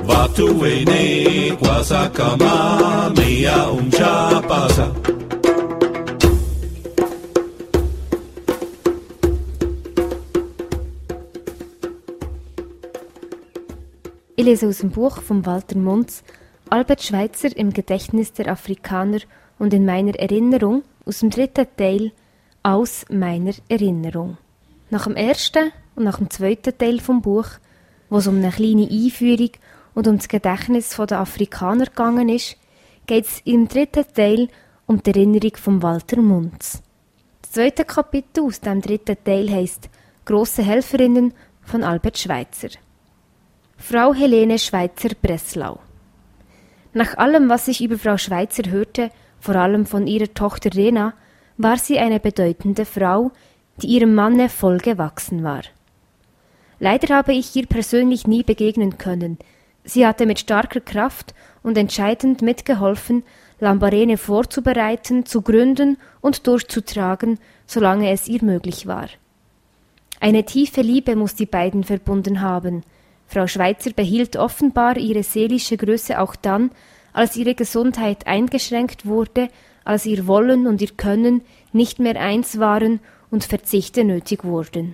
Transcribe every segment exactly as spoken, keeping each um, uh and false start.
watu wene kwasa kama mea umchapasa. Ich lese aus dem Buch von Walter Muntz, Albert Schweitzer im Gedächtnis der Afrikaner und in meiner Erinnerung, aus dem dritten Teil, aus meiner Erinnerung. Nach dem ersten und nach dem zweiten Teil vom Buch, wo es um eine kleine Einführung und um das Gedächtnis der Afrikaner gegangen ist, geht es im dritten Teil um die Erinnerung von Walter Muntz. Das zweite Kapitel aus dem dritten Teil heisst «Grosse Helferinnen» von Albert Schweitzer. Frau Helene Schweitzer-Breslau. Nach allem, was ich über Frau Schweitzer hörte, vor allem von ihrer Tochter Rena, war sie eine bedeutende Frau, die ihrem Manne voll gewachsen war. Leider habe ich ihr persönlich nie begegnen können. Sie hatte mit starker Kraft und entscheidend mitgeholfen, Lambarene vorzubereiten, zu gründen und durchzutragen, solange es ihr möglich war. Eine tiefe Liebe muss die beiden verbunden haben. Frau Schweitzer behielt offenbar ihre seelische Größe auch dann, als ihre Gesundheit eingeschränkt wurde, als ihr Wollen und ihr Können nicht mehr eins waren und Verzichte nötig wurden.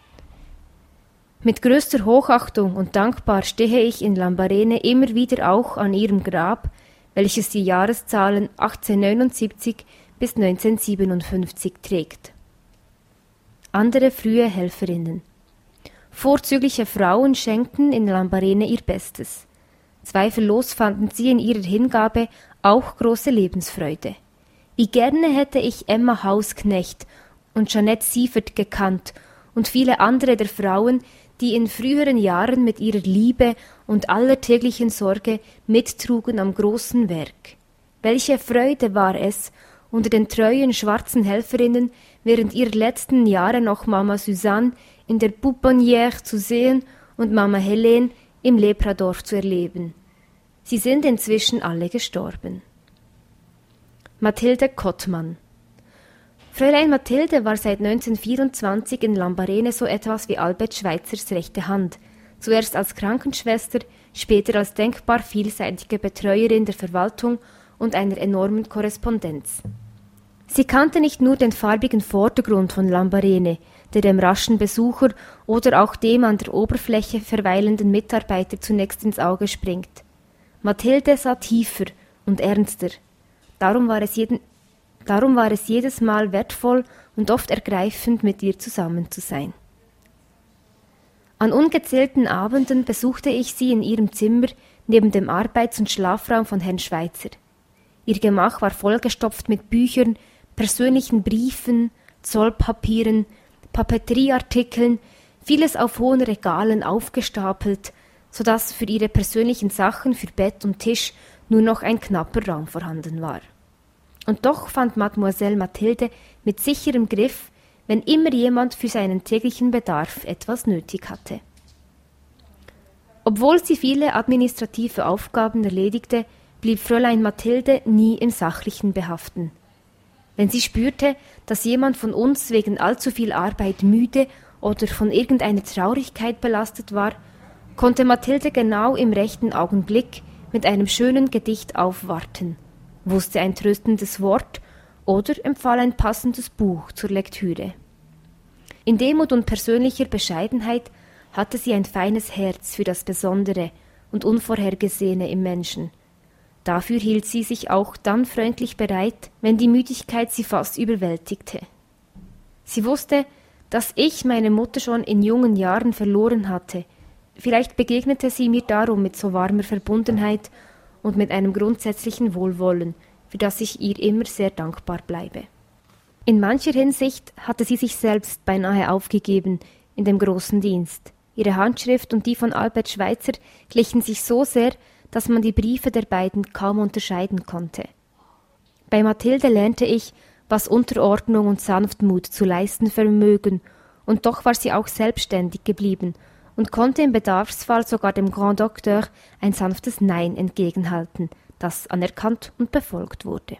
Mit größter Hochachtung und dankbar stehe ich in Lambarene immer wieder auch an ihrem Grab, welches die Jahreszahlen achtzehnhundertneunundsiebzig bis neunzehnhundertsiebenundfünfzig trägt. Andere frühe Helferinnen. Vorzügliche Frauen schenkten in Lambarene ihr Bestes. Zweifellos fanden sie in ihrer Hingabe auch große Lebensfreude. Wie gerne hätte ich Emma Hausknecht und Jeanette Sievert gekannt und viele andere der Frauen, die in früheren Jahren mit ihrer Liebe und allertäglichen Sorge mittrugen am großen Werk. Welche Freude war es, unter den treuen schwarzen Helferinnen während ihrer letzten Jahre noch Mama Suzanne in der Pouponnière zu sehen und Mama Helene im Lepradorf zu erleben. Sie sind inzwischen alle gestorben. Mathilde Kottmann. Fräulein Mathilde war seit neunzehnhundertvierundzwanzig in Lambarene so etwas wie Albert Schweitzers rechte Hand, zuerst als Krankenschwester, später als denkbar vielseitige Betreuerin der Verwaltung und einer enormen Korrespondenz. Sie kannte nicht nur den farbigen Vordergrund von Lambarene, der dem raschen Besucher oder auch dem an der Oberfläche verweilenden Mitarbeiter zunächst ins Auge springt. Mathilde sah tiefer und ernster. Darum war es, jeden, darum war es jedes Mal wertvoll und oft ergreifend, mit ihr zusammen zu sein. An ungezählten Abenden besuchte ich sie in ihrem Zimmer neben dem Arbeits- und Schlafraum von Herrn Schweitzer. Ihr Gemach war vollgestopft mit Büchern, persönlichen Briefen, Zollpapieren, Papeterieartikeln, vieles auf hohen Regalen aufgestapelt, so dass für ihre persönlichen Sachen für Bett und Tisch nur noch ein knapper Raum vorhanden war. Und doch fand Mademoiselle Mathilde mit sicherem Griff, wenn immer jemand für seinen täglichen Bedarf etwas nötig hatte. Obwohl sie viele administrative Aufgaben erledigte, blieb Fräulein Mathilde nie im Sachlichen behaften. Wenn sie spürte, dass jemand von uns wegen allzu viel Arbeit müde oder von irgendeiner Traurigkeit belastet war, konnte Mathilde genau im rechten Augenblick mit einem schönen Gedicht aufwarten, wusste ein tröstendes Wort oder empfahl ein passendes Buch zur Lektüre. In Demut und persönlicher Bescheidenheit hatte sie ein feines Herz für das Besondere und Unvorhergesehene im Menschen. Dafür hielt sie sich auch dann freundlich bereit, wenn die Müdigkeit sie fast überwältigte. Sie wusste, dass ich meine Mutter schon in jungen Jahren verloren hatte. Vielleicht begegnete sie mir darum mit so warmer Verbundenheit und mit einem grundsätzlichen Wohlwollen, für das ich ihr immer sehr dankbar bleibe. In mancher Hinsicht hatte sie sich selbst beinahe aufgegeben in dem großen Dienst. Ihre Handschrift und die von Albert Schweitzer glichen sich so sehr, dass man die Briefe der beiden kaum unterscheiden konnte. Bei Mathilde lernte ich, was Unterordnung und Sanftmut zu leisten vermögen, und doch war sie auch selbstständig geblieben und konnte im Bedarfsfall sogar dem Grand Docteur ein sanftes Nein entgegenhalten, das anerkannt und befolgt wurde.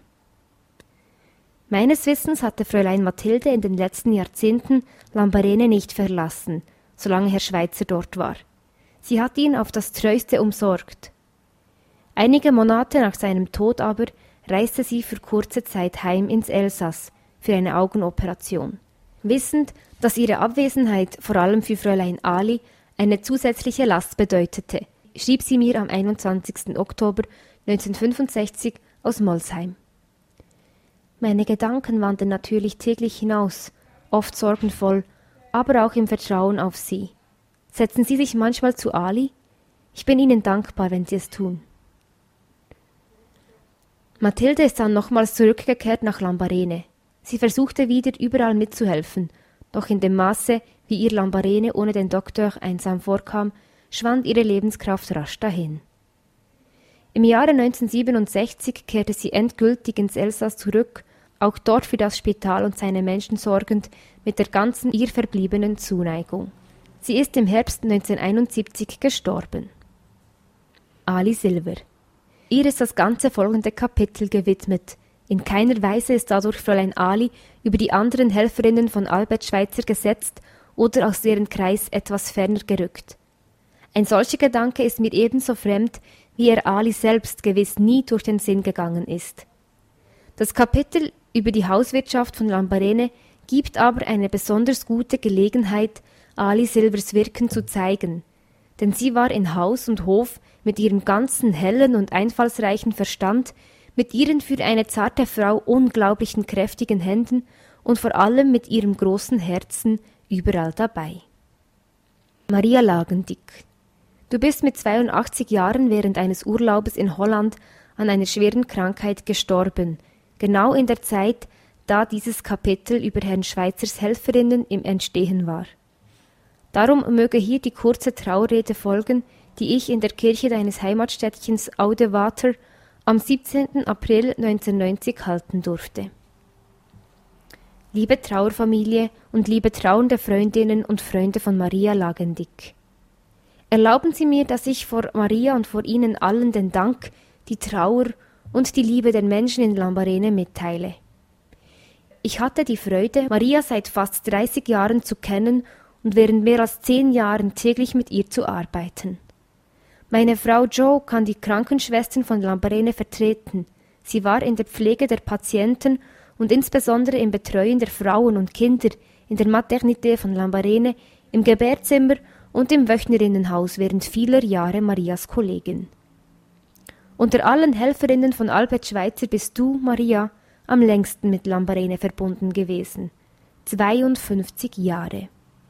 Meines Wissens hatte Fräulein Mathilde in den letzten Jahrzehnten Lambarene nicht verlassen, solange Herr Schweitzer dort war. Sie hat ihn auf das Treueste umsorgt. Einige Monate nach seinem Tod aber reiste sie für kurze Zeit heim ins Elsass für eine Augenoperation. Wissend, dass ihre Abwesenheit vor allem für Fräulein Ali eine zusätzliche Last bedeutete, schrieb sie mir am einundzwanzigsten Oktober neunzehnhundertfünfundsechzig aus Molsheim. Meine Gedanken wandern natürlich täglich hinaus, oft sorgenvoll, aber auch im Vertrauen auf Sie. Setzen Sie sich manchmal zu Ali? Ich bin Ihnen dankbar, wenn Sie es tun. Mathilde ist dann nochmals zurückgekehrt nach Lambarene. Sie versuchte wieder überall mitzuhelfen, doch in dem Maße, wie ihr Lambarene ohne den Doktor einsam vorkam, schwand ihre Lebenskraft rasch dahin. Im Jahre neunzehnhundertsiebenundsechzig kehrte sie endgültig ins Elsass zurück, auch dort für das Spital und seine Menschen sorgend, mit der ganzen ihr verbliebenen Zuneigung. Sie ist im Herbst neunzehnhunderteinundsiebzig gestorben. Ali Silver. Ihr ist das ganze folgende Kapitel gewidmet. In keiner Weise ist dadurch Fräulein Ali über die anderen Helferinnen von Albert Schweitzer gesetzt oder aus deren Kreis etwas ferner gerückt. Ein solcher Gedanke ist mir ebenso fremd, wie er Ali selbst gewiss nie durch den Sinn gegangen ist. Das Kapitel über die Hauswirtschaft von Lambarene gibt aber eine besonders gute Gelegenheit, Ali Silvers Wirken zu zeigen, denn sie war in Haus und Hof mit ihrem ganzen hellen und einfallsreichen Verstand, mit ihren für eine zarte Frau unglaublichen kräftigen Händen und vor allem mit ihrem großen Herzen überall dabei. Maria Lagendick. Du bist mit zweiundachtzig Jahren während eines Urlaubes in Holland an einer schweren Krankheit gestorben, genau in der Zeit, da dieses Kapitel über Herrn Schweitzers Helferinnen im Entstehen war. Darum möge hier die kurze Trauerrede folgen, die ich in der Kirche deines Heimatstädtchens Oudewater am siebzehnten April neunzehnhundertneunzig halten durfte. Liebe Trauerfamilie und liebe trauernde Freundinnen und Freunde von Maria Lagendick. Erlauben Sie mir, dass ich vor Maria und vor Ihnen allen den Dank, die Trauer und die Liebe der Menschen in Lambarene mitteile. Ich hatte die Freude, Maria seit fast dreißig Jahren zu kennen und während mehr als zehn Jahren täglich mit ihr zu arbeiten. Meine Frau Jo kann die Krankenschwestern von Lambarene vertreten. Sie war in der Pflege der Patienten und insbesondere im Betreuen der Frauen und Kinder in der Maternité von Lambarene, im Gebärzimmer und im Wöchnerinnenhaus während vieler Jahre Marias Kollegin. Unter allen Helferinnen von Albert Schweitzer bist du, Maria, am längsten mit Lambarene verbunden gewesen. zweiundfünfzig Jahre.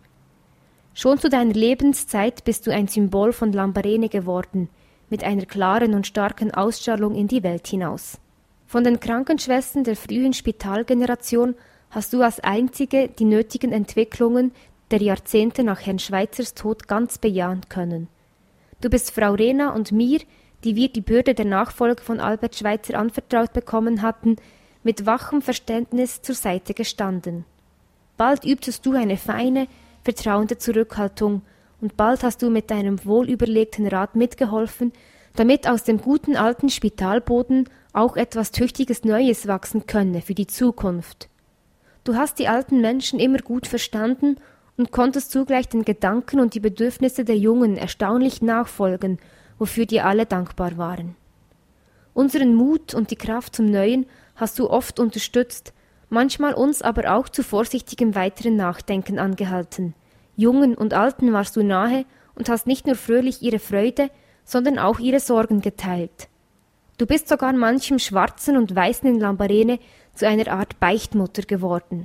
Schon zu deiner Lebenszeit bist du ein Symbol von Lambarene geworden, mit einer klaren und starken Ausstrahlung in die Welt hinaus. Von den Krankenschwestern der frühen Spitalgeneration hast du als einzige die nötigen Entwicklungen der Jahrzehnte nach Herrn Schweitzers Tod ganz bejahen können. Du bist Frau Rena und mir, die wir die Bürde der Nachfolge von Albert Schweitzer anvertraut bekommen hatten, mit wachem Verständnis zur Seite gestanden. Bald übtest du eine feine, vertrauende Zurückhaltung, und bald hast du mit deinem wohlüberlegten Rat mitgeholfen, damit aus dem guten alten Spitalboden auch etwas Tüchtiges Neues wachsen könne für die Zukunft. Du hast die alten Menschen immer gut verstanden und konntest zugleich den Gedanken und die Bedürfnisse der Jungen erstaunlich nachfolgen, wofür dir alle dankbar waren. Unseren Mut und die Kraft zum Neuen hast du oft unterstützt, manchmal uns aber auch zu vorsichtigem weiteren Nachdenken angehalten. Jungen und Alten warst du nahe und hast nicht nur fröhlich ihre Freude, sondern auch ihre Sorgen geteilt. Du bist sogar manchem Schwarzen und Weißen in Lambarene zu einer Art Beichtmutter geworden.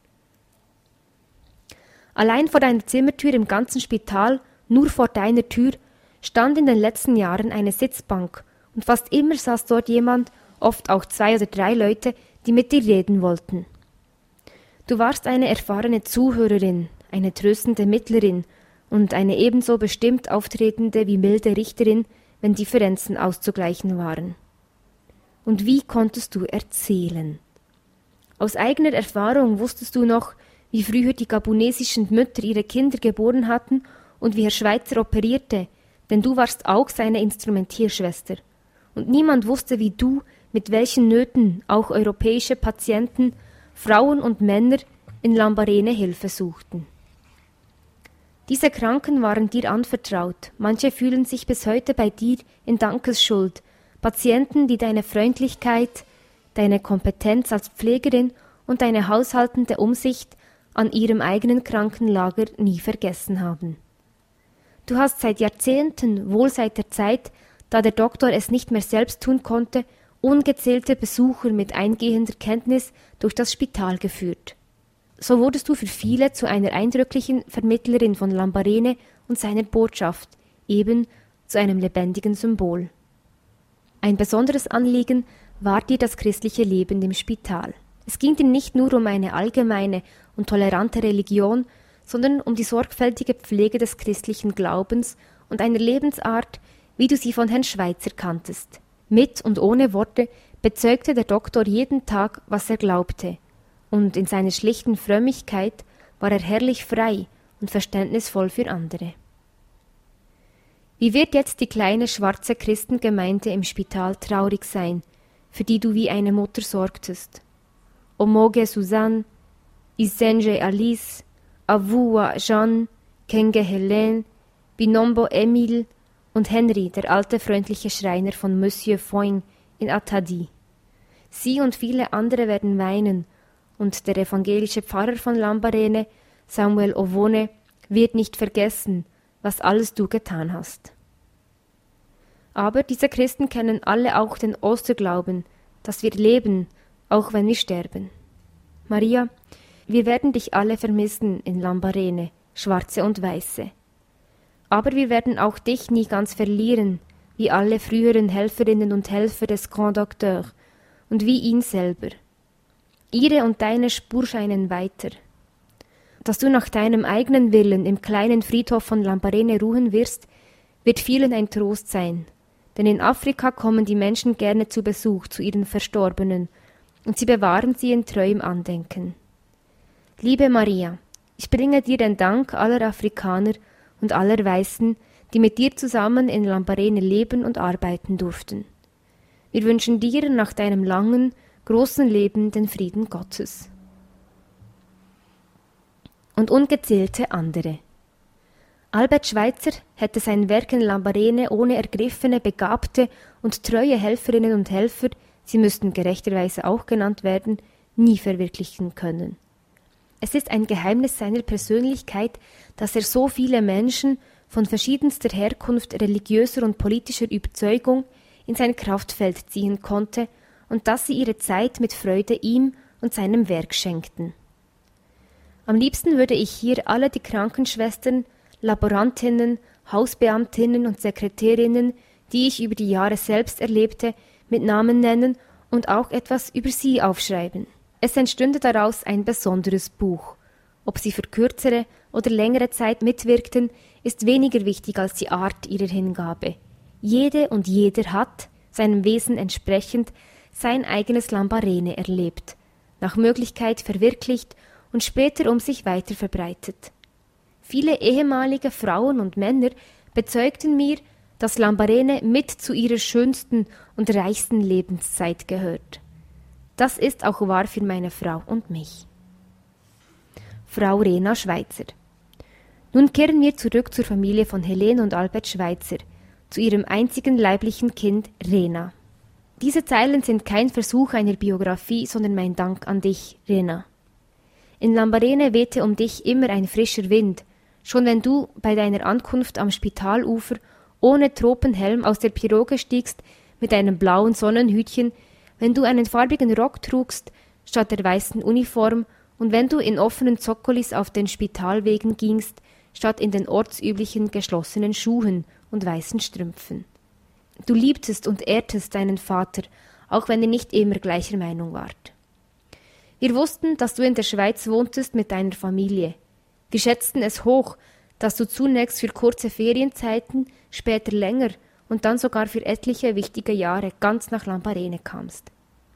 Allein vor deiner Zimmertür im ganzen Spital, nur vor deiner Tür, stand in den letzten Jahren eine Sitzbank, und fast immer saß dort jemand, oft auch zwei oder drei Leute, die mit dir reden wollten. Du warst eine erfahrene Zuhörerin, eine tröstende Mittlerin und eine ebenso bestimmt auftretende wie milde Richterin, wenn Differenzen auszugleichen waren. Und wie konntest du erzählen? Aus eigener Erfahrung wusstest du noch, wie früher die gabonesischen Mütter ihre Kinder geboren hatten und wie Herr Schweitzer operierte, denn du warst auch seine Instrumentierschwester. Und niemand wusste wie du, mit welchen Nöten auch europäische Patienten, Frauen und Männer in Lambarene Hilfe suchten. Diese Kranken waren dir anvertraut, manche fühlen sich bis heute bei dir in Dankesschuld, Patienten, die deine Freundlichkeit, deine Kompetenz als Pflegerin und deine haushaltende Umsicht an ihrem eigenen Krankenlager nie vergessen haben. Du hast seit Jahrzehnten, wohl seit der Zeit, da der Doktor es nicht mehr selbst tun konnte, ungezählte Besucher mit eingehender Kenntnis durch das Spital geführt. So wurdest du für viele zu einer eindrücklichen Vermittlerin von Lambarene und seiner Botschaft, eben zu einem lebendigen Symbol. Ein besonderes Anliegen war dir das christliche Leben im Spital. Es ging dir nicht nur um eine allgemeine und tolerante Religion, sondern um die sorgfältige Pflege des christlichen Glaubens und einer Lebensart, wie du sie von Herrn Schweitzer kanntest. Mit und ohne Worte bezeugte der Doktor jeden Tag, was er glaubte, und in seiner schlichten Frömmigkeit war er herrlich frei und verständnisvoll für andere. Wie wird jetzt die kleine schwarze Christengemeinde im Spital traurig sein, für die du wie eine Mutter sorgtest? Omoge Susanne, Isenge Alice, Avua Jeanne, Kenge Helene, Binombo Emile und Henry, der alte freundliche Schreiner von Monsieur Foin in Atadi. Sie und viele andere werden weinen, und der evangelische Pfarrer von Lambarene, Samuel Ovone, wird nicht vergessen, was alles du getan hast. Aber diese Christen kennen alle auch den Osterglauben, dass wir leben, auch wenn wir sterben. Maria, wir werden dich alle vermissen in Lambarene, Schwarze und Weiße. Aber wir werden auch dich nie ganz verlieren, wie alle früheren Helferinnen und Helfer des Grand Docteur und wie ihn selber. Ihre und deine Spur scheinen weiter. Dass du nach deinem eigenen Willen im kleinen Friedhof von Lambarene ruhen wirst, wird vielen ein Trost sein, denn in Afrika kommen die Menschen gerne zu Besuch zu ihren Verstorbenen, und sie bewahren sie in treuem Andenken. Liebe Maria, ich bringe dir den Dank aller Afrikaner und aller Weißen, die mit dir zusammen in Lambarene leben und arbeiten durften. Wir wünschen dir nach deinem langen, großen Leben den Frieden Gottes. Und ungezählte andere. Albert Schweitzer hätte sein Werk in Lambarene ohne ergriffene, begabte und treue Helferinnen und Helfer, sie müssten gerechterweise auch genannt werden, nie verwirklichen können. Es ist ein Geheimnis seiner Persönlichkeit, dass er so viele Menschen von verschiedenster Herkunft, religiöser und politischer Überzeugung in sein Kraftfeld ziehen konnte und dass sie ihre Zeit mit Freude ihm und seinem Werk schenkten. Am liebsten würde ich hier alle die Krankenschwestern, Laborantinnen, Hausbeamtinnen und Sekretärinnen, die ich über die Jahre selbst erlebte, mit Namen nennen und auch etwas über sie aufschreiben. Es entstünde daraus ein besonderes Buch. Ob sie für kürzere oder längere Zeit mitwirkten, ist weniger wichtig als die Art ihrer Hingabe. Jede und jeder hat, seinem Wesen entsprechend, sein eigenes Lambarene erlebt, nach Möglichkeit verwirklicht und später um sich weiter verbreitet. Viele ehemalige Frauen und Männer bezeugten mir, dass Lambarene mit zu ihrer schönsten und reichsten Lebenszeit gehört. Das ist auch wahr für meine Frau und mich. Frau Rena Schweitzer. Nun kehren wir zurück zur Familie von Helene und Albert Schweitzer, zu ihrem einzigen leiblichen Kind Rena. Diese Zeilen sind kein Versuch einer Biografie, sondern mein Dank an dich, Rena. In Lambarene wehte um dich immer ein frischer Wind, schon wenn du bei deiner Ankunft am Spitalufer ohne Tropenhelm aus der Piroge stiegst, mit einem blauen Sonnenhütchen, wenn du einen farbigen Rock trugst statt der weißen Uniform und wenn du in offenen Zoccolis auf den Spitalwegen gingst, statt in den ortsüblichen geschlossenen Schuhen und weißen Strümpfen. Du liebtest und ehrtest deinen Vater, auch wenn ihr nicht immer gleicher Meinung wart. Wir wussten, dass du in der Schweiz wohntest mit deiner Familie. Wir schätzten es hoch, dass du zunächst für kurze Ferienzeiten, später länger und dann sogar für etliche wichtige Jahre ganz nach Lambarene kamst.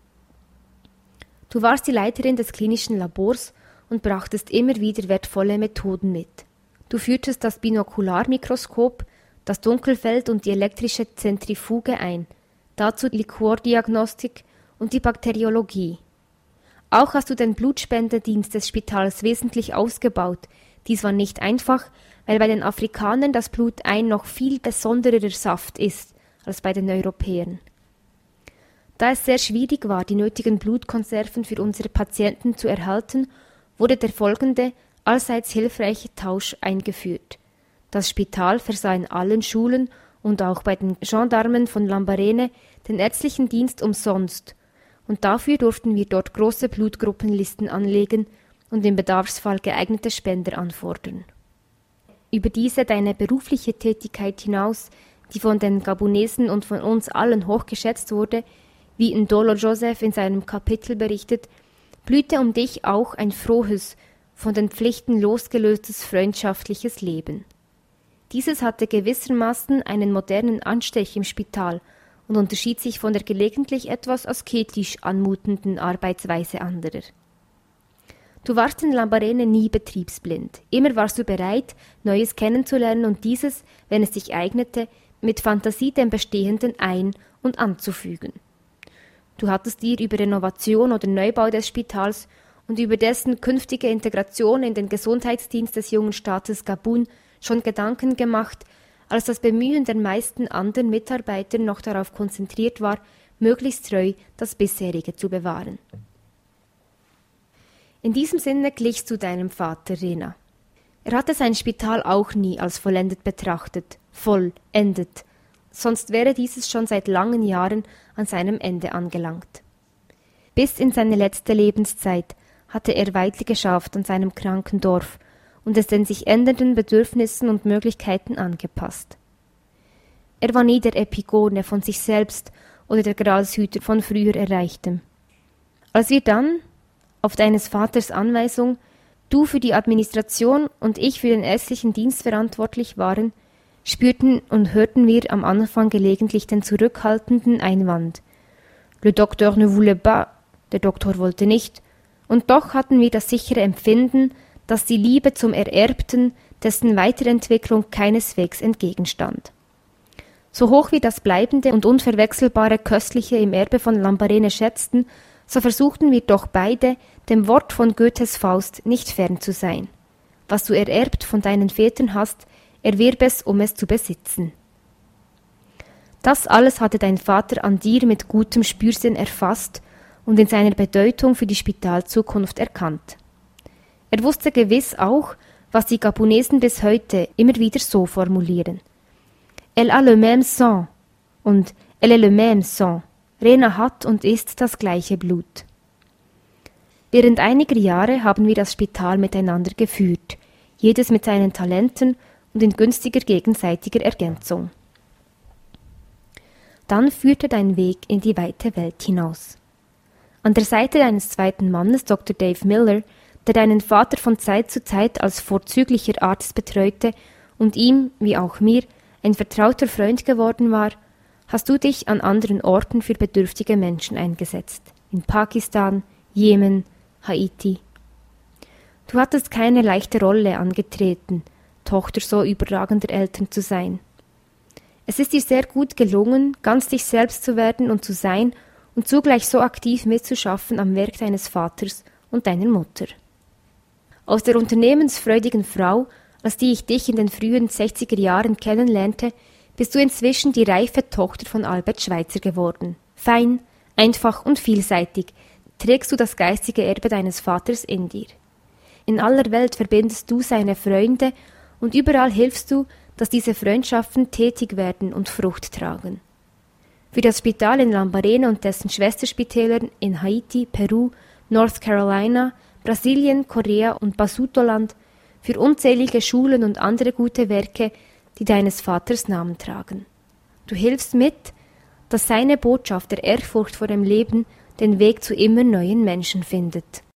Du warst die Leiterin des klinischen Labors und brachtest immer wieder wertvolle Methoden mit. Du führtest das Binokularmikroskop, das Dunkelfeld und die elektrische Zentrifuge ein, dazu Liquordiagnostik und die Bakteriologie. Auch hast du den Blutspendedienst des Spitals wesentlich ausgebaut. Dies war nicht einfach, weil bei den Afrikanern das Blut ein noch viel besonderer Saft ist als bei den Europäern. Da es sehr schwierig war, die nötigen Blutkonserven für unsere Patienten zu erhalten, wurde der folgende, allseits hilfreiche Tausch eingeführt. Das Spital versah in allen Schulen und auch bei den Gendarmen von Lambarene den ärztlichen Dienst umsonst, und dafür durften wir dort große Blutgruppenlisten anlegen und im Bedarfsfall geeignete Spender anfordern. Über diese deine berufliche Tätigkeit hinaus, die von den Gabonesen und von uns allen hochgeschätzt wurde, wie Ndolo Joseph in seinem Kapitel berichtet, blühte um dich auch ein frohes, von den Pflichten losgelöstes freundschaftliches Leben. Dieses hatte gewissermaßen einen modernen Anstrich im Spital und unterschied sich von der gelegentlich etwas asketisch anmutenden Arbeitsweise anderer. Du warst in Lambarene nie betriebsblind. Immer warst du bereit, Neues kennenzulernen und dieses, wenn es sich eignete, mit Fantasie dem Bestehenden ein- und anzufügen. Du hattest dir über Renovation oder Neubau des Spitals und über dessen künftige Integration in den Gesundheitsdienst des jungen Staates Gabun schon Gedanken gemacht, als das Bemühen der meisten anderen Mitarbeiter noch darauf konzentriert war, möglichst treu das bisherige zu bewahren. In diesem Sinne glichst du deinem Vater, Rena. Er hatte sein Spital auch nie als vollendet betrachtet, vollendet, sonst wäre dieses schon seit langen Jahren an seinem Ende angelangt. Bis in seine letzte Lebenszeit hatte er weiter geschafft an seinem kranken Dorf und es den sich ändernden Bedürfnissen und Möglichkeiten angepasst. Er war nie der Epigone von sich selbst oder der Gralshüter von früher Erreichtem. Als wir dann, auf deines Vaters Anweisung, du für die Administration und ich für den ärztlichen Dienst verantwortlich waren, spürten und hörten wir am Anfang gelegentlich den zurückhaltenden Einwand. Le docteur ne voulait pas, der Doktor wollte nicht, und doch hatten wir das sichere Empfinden, dass die Liebe zum Ererbten, dessen Weiterentwicklung keineswegs entgegenstand. So hoch wir das bleibende und unverwechselbare Köstliche im Erbe von Lambarene schätzten, so versuchten wir doch beide, dem Wort von Goethes Faust nicht fern zu sein. Was du ererbt von deinen Vätern hast, erwirb es, um es zu besitzen. Das alles hatte dein Vater an dir mit gutem Spürsinn erfasst und in seiner Bedeutung für die Spitalzukunft erkannt. Er wusste gewiss auch, was die Gabonesen bis heute immer wieder so formulieren. Elle a le même sang und elle est le même sang. Rena hat und ist das gleiche Blut. Während einiger Jahre haben wir das Spital miteinander geführt, jedes mit seinen Talenten und in günstiger gegenseitiger Ergänzung. Dann führte dein Weg in die weite Welt hinaus. An der Seite deines zweiten Mannes, Doktor Dave Miller, der deinen Vater von Zeit zu Zeit als vorzüglicher Arzt betreute und ihm, wie auch mir, ein vertrauter Freund geworden war, hast du dich an anderen Orten für bedürftige Menschen eingesetzt, in Pakistan, Jemen, Haiti. Du hattest keine leichte Rolle angetreten, Tochter so überragender Eltern zu sein. Es ist dir sehr gut gelungen, ganz dich selbst zu werden und zu sein und zugleich so aktiv mitzuschaffen am Werk deines Vaters und deiner Mutter. Aus der unternehmensfreudigen Frau, als die ich dich in den frühen sechziger Jahren kennenlernte, bist du inzwischen die reife Tochter von Albert Schweitzer geworden. Fein, einfach und vielseitig trägst du das geistige Erbe deines Vaters in dir. In aller Welt verbindest du seine Freunde und überall hilfst du, dass diese Freundschaften tätig werden und Frucht tragen. Für das Spital in Lambarene und dessen Schwesterspitäler in Haiti, Peru, North Carolina, Brasilien, Korea und Basutoland, für unzählige Schulen und andere gute Werke, die deines Vaters Namen tragen. Du hilfst mit, dass seine Botschaft der Ehrfurcht vor dem Leben den Weg zu immer neuen Menschen findet.